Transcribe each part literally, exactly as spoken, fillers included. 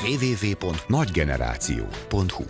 double-u double-u double-u pont nagygeneráció pont hu.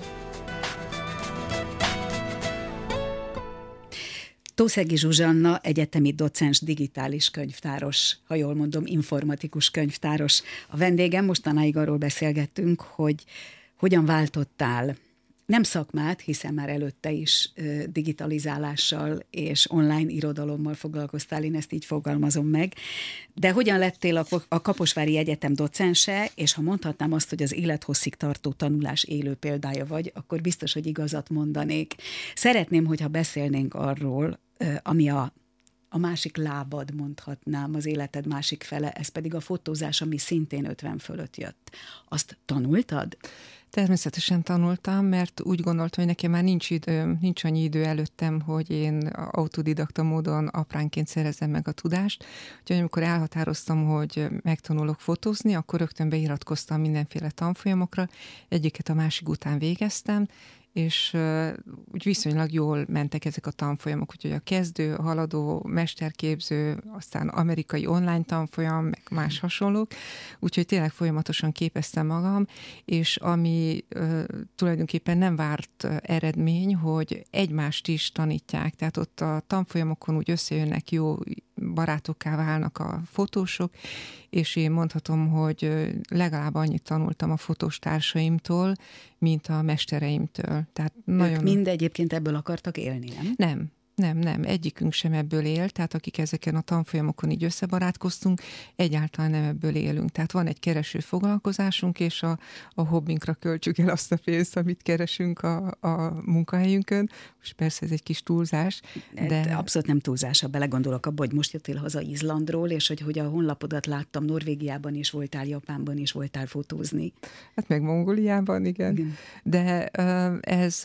Tószegi Zsuzsanna egyetemi docens, digitális könyvtáros, ha jól mondom, informatikus könyvtáros. A vendégem, mostanáig arról beszélgettünk, hogy hogyan váltottál nem szakmát, hiszen már előtte is digitalizálással és online irodalommal foglalkoztál, én ezt így fogalmazom meg, de hogyan lettél a, a Kaposvári Egyetem docense, és ha mondhatnám azt, hogy az élethosszig tartó tanulás élő példája vagy, akkor biztos, hogy igazat mondanék. Szeretném, hogyha beszélnénk arról, ami a, a másik lábad, mondhatnám, az életed másik fele, ez pedig a fotózás, ami szintén ötven fölött jött. Azt tanultad? Természetesen tanultam, mert úgy gondoltam, hogy nekem már nincs idő, nincs annyi idő előttem, hogy én autodidakta módon apránként szerezzem meg a tudást. Úgyhogy amikor elhatároztam, hogy megtanulok fotózni, akkor rögtön beiratkoztam mindenféle tanfolyamokra, egyiket a másik után végeztem, és uh, úgy viszonylag jól mentek ezek a tanfolyamok, úgyhogy a kezdő, a haladó, mesterképző, aztán amerikai online tanfolyam, meg más hasonlók, úgyhogy tényleg folyamatosan képeztem magam, és ami uh, tulajdonképpen nem várt uh, eredmény, hogy egymást is tanítják, tehát ott a tanfolyamokon úgy összejönnek, jó barátokká válnak a fotósok, és én mondhatom, hogy legalább annyit tanultam a fotós társaimtól, mint a mestereimtől. Tehát nagyon... Ők mind egyébként ebből akartak élni, nem? Nem. Nem, nem, egyikünk sem ebből él, tehát akik ezeken a tanfolyamokon így összebarátkoztunk, egyáltalán nem ebből élünk. Tehát van egy kereső foglalkozásunk, és a, a hobbinkra költjük el azt a pénzt, amit keresünk a, a munkahelyünkön. Most persze ez egy kis túlzás. De... Abszolút nem túlzás, ha belegondolok abba, hogy most jöttél haza Izlandról, és hogy, hogy a honlapodat láttam, Norvégiában is voltál, Japánban is voltál fotózni. Hát meg Mongóliában, igen. igen. De ez...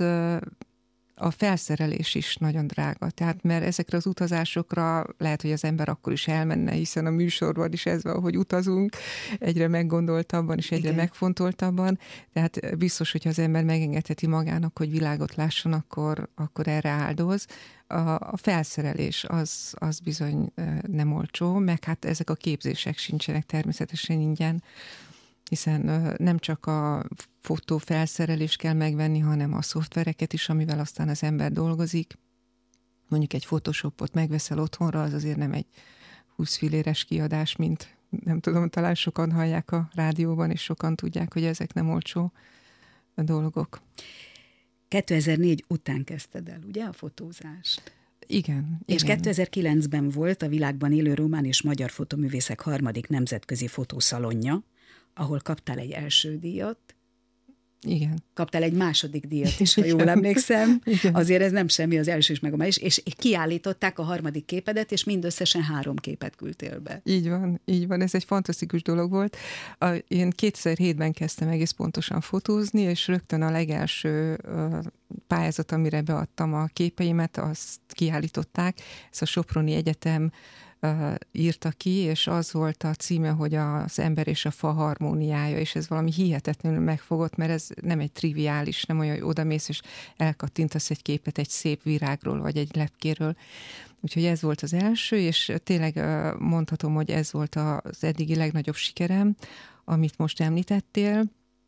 A felszerelés is nagyon drága, tehát mert ezekre az utazásokra lehet, hogy az ember akkor is elmenne, hiszen a műsorban is ez van, hogy utazunk, egyre meggondoltabban és egyre Igen. megfontoltabban, tehát biztos, hogyha az ember megengedheti magának, hogy világot lásson, akkor, akkor erre áldoz. A, a felszerelés az, az bizony nem olcsó, meg hát ezek a képzések sincsenek természetesen ingyen, hiszen nem csak a fotófelszerelést kell megvenni, hanem a szoftvereket is, amivel aztán az ember dolgozik. Mondjuk egy Photoshopot megveszel otthonra, az azért nem egy húsz filléres kiadás, mint nem tudom, talán sokan hallják a rádióban, és sokan tudják, hogy ezek nem olcsó dolgok. kétezer-négy után kezdted el, ugye, a fotózást? Igen. És igen. kétezer-kilencben volt a világban élő román és magyar fotoművészek harmadik nemzetközi fotószalonja, ahol kaptál egy első díjat. Igen. Kaptál egy második díjat is, ha jól emlékszem. Igen. Azért ez nem semmi, az első is meg a másik. És kiállították a harmadik képedet, és mindösszesen három képet küldtél be. Így van, így van. Ez egy fantasztikus dolog volt. Én kétezer-hétben kezdtem egész pontosan fotózni, és rögtön a legelső pályázat, amire beadtam a képeimet, azt kiállították. Ez a Soproni Egyetem Uh, írta ki, és az volt a címe, hogy az ember és a fa harmóniája, és ez valami hihetetlenül megfogott, mert ez nem egy triviális, nem olyan, hogy odamész, és elkattintasz egy képet egy szép virágról, vagy egy lepkéről. Úgyhogy ez volt az első, és tényleg uh, mondhatom, hogy ez volt az eddigi legnagyobb sikerem, amit most említettél.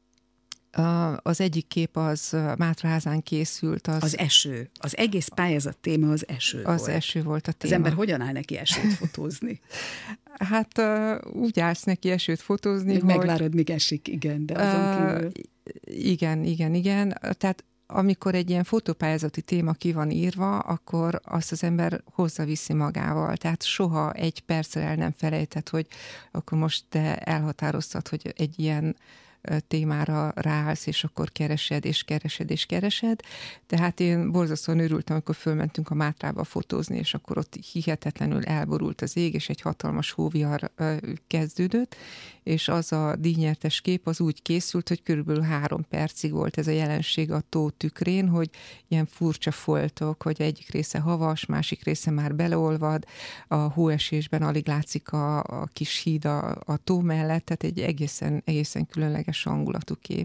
Az egyik kép az Mátraházán készült. Az, az eső. Az egész pályázat téma az eső az volt. Az eső volt a téma. Az ember hogyan áll neki esőt fotózni? Hát úgy állsz neki esőt fotózni, Még hogy... Megvárod, míg esik, igen, de azon kívül... Uh, igen, igen, igen. Tehát amikor egy ilyen fotópályázati téma ki van írva, akkor azt az ember hozzaviszi magával. Tehát soha egy percre el nem felejtett, hogy akkor most te elhatároztad, hogy egy ilyen témára ráállsz, és akkor keresed, és keresed, és keresed. Tehát én borzasztóan örültem, amikor fölmentünk a Mátrába fotózni, és akkor ott hihetetlenül elborult az ég, és egy hatalmas hóvihar kezdődött, és az a díjnyertes kép az úgy készült, hogy körülbelül három percig volt ez a jelenség a tó tükrén, hogy ilyen furcsa foltok, hogy egyik része havas, másik része már beleolvad, a hóesésben alig látszik a, a kis híd a, a tó mellett, tehát egy egészen, egészen különleges hangulatú kép.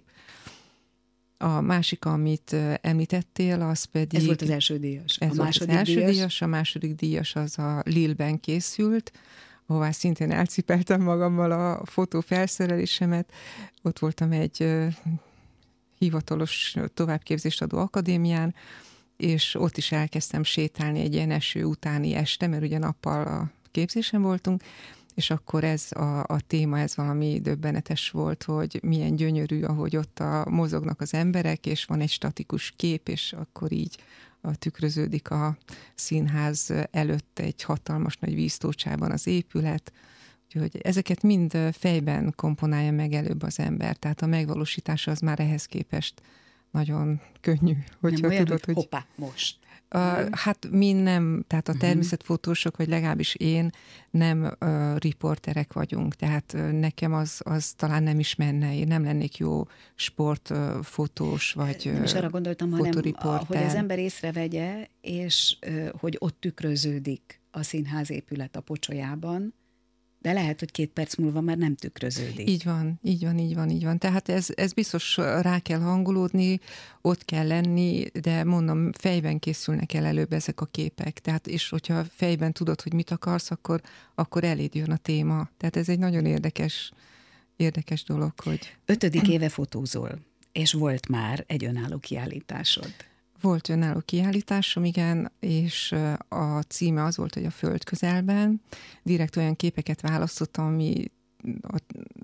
A másik, amit említettél, az pedig... Ez volt az első díjas. Ez a volt második az első díjas? díjas, a második díjas az a Lille-ben készült, ahová szintén elcipeltem magammal a fotófelszerelésemet. Ott voltam egy hivatalos továbbképzést adó akadémián, és ott is elkezdtem sétálni egy ilyen eső utáni este, mert ugye nappal a képzésen voltunk, és akkor ez a, a téma, ez valami döbbenetes volt, hogy milyen gyönyörű, ahogy ott a, mozognak az emberek, és van egy statikus kép, és akkor így a, tükröződik a színház előtt egy hatalmas nagy víztócsában az épület. Úgyhogy ezeket mind fejben komponálja meg előbb az ember, tehát a megvalósítása az már ehhez képest nagyon könnyű. Hogyha nem olyan, tudod, hogy hoppá, most. Uh, hát mi nem, tehát a természetfotósok, vagy legalábbis én nem uh, riporterek vagyunk, tehát uh, nekem az, az talán nem is menne, én nem lennék jó sportfotós, uh, vagy Nem is arra gondoltam, hanem fotoriporter. hogy az ember észrevegye, és uh, hogy ott tükröződik a színház épület a pocsolyában, de lehet, hogy két perc múlva már nem tükröződik. Így van, így van, így van, így van. Tehát ez, ez biztos rá kell hangolódni, ott kell lenni, de mondom, fejben készülnek el előbb ezek a képek. Tehát, és hogyha fejben tudod, hogy mit akarsz, akkor, akkor eléd jön a téma. Tehát ez egy nagyon érdekes, érdekes dolog, hogy... Ötödik éve fotózol, és volt már egy önálló kiállításod. Volt önálló kiállításom, igen, és a címe az volt, hogy a Föld közelben. Direkt olyan képeket választottam, ami a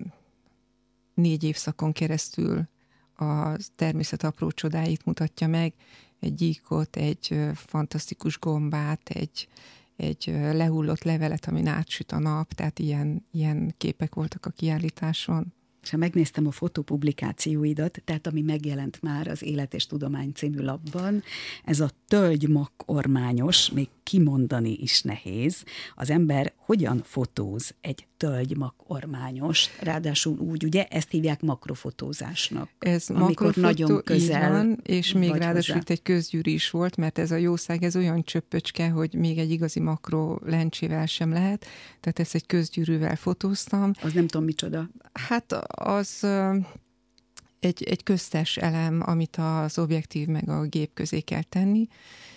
négy évszakon keresztül a természet apró csodáit mutatja meg. Egy gyíkot, egy fantasztikus gombát, egy, egy lehullott levelet, amin átsüt a nap, tehát ilyen, ilyen képek voltak a kiállításon. És ha megnéztem a fotopublikációidat, tehát ami megjelent már az Élet és Tudomány című lapban, ez a tölgymak-ormányos, még kimondani is nehéz. Az ember hogyan fotóz egy tölgymak-ormányost, ráadásul úgy, ugye, ezt hívják makrofotózásnak. Ez amikor makrofotó, nagyon közel van, és még ráadásul hozzá. itt egy közgyűri is volt, mert ez a jószág, ez olyan csöppöcske, hogy még egy igazi makro lencsével sem lehet, tehát ezt egy közgyűrűvel fotóztam. Az nem tudom micsoda. Hát az egy, egy köztes elem, amit az objektív meg a gép közé kell tenni,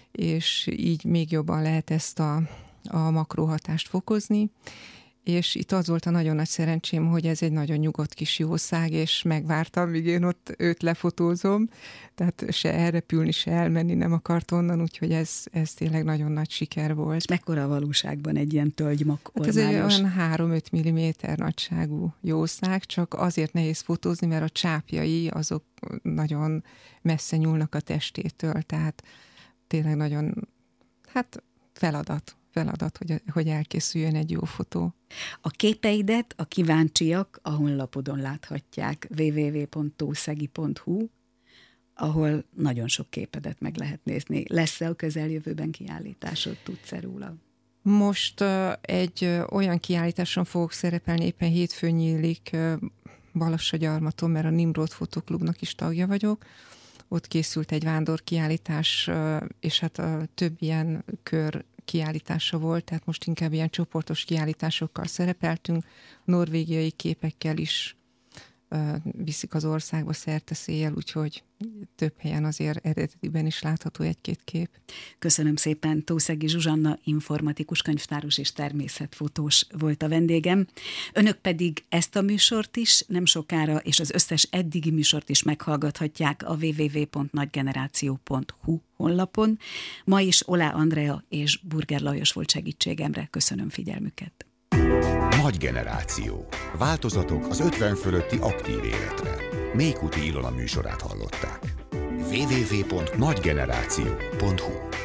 és így még jobban lehet ezt a, a makróhatást fokozni. És itt az volt a nagyon nagy szerencsém, hogy ez egy nagyon nyugodt kis jószág, és megvártam, míg én ott őt lefotózom, tehát se elrepülni, se elmenni nem akart onnan, úgyhogy ez, ez tényleg nagyon nagy siker volt. És mekkora a valóságban egy ilyen tölgymak-ormányos? Hát ez egy olyan három-öt milliméter nagyságú jószág, csak azért nehéz fotózni, mert a csápjai azok nagyon messze nyúlnak a testétől, tehát tényleg nagyon, hát feladat. feladat, hogy, hogy elkészüljön egy jó fotó. A képeidet a kíváncsiak a honlapodon láthatják, double-u double-u double-u pont tószegi pont hu, ahol nagyon sok képedet meg lehet nézni. Lesz-e a közeljövőben kiállításod, tudsz-e róla? Most uh, egy uh, olyan kiállításon fogok szerepelni, éppen hétfőn nyílik uh, Balassagyarmaton, mert a Nimrod Fotoklubnak is tagja vagyok. Ott készült egy vándorkiállítás, uh, és hát uh, több ilyen kör kiállítása volt, tehát most inkább ilyen csoportos kiállításokkal szerepeltünk, norvégiai képekkel is uh, viszik az országba szerte-széjjel, úgyhogy több helyen azért eredetiben is látható egy-két kép. Köszönöm szépen, Tószegi Zsuzsanna, informatikus könyvtáros és természetfotós volt a vendégem. Önök pedig ezt a műsort is nem sokára, és az összes eddigi műsort is meghallgathatják a double-u double-u double-u pont nagygeneráció pont hu honlapon. Ma is Olá Andrea és Burger Lajos volt segítségemre. Köszönöm figyelmüket. Nagy generáció. Változatok az ötven fölötti aktív életre. Mékuti Ilona műsorát hallották. double-u double-u double-u pont nagygeneráció pont hu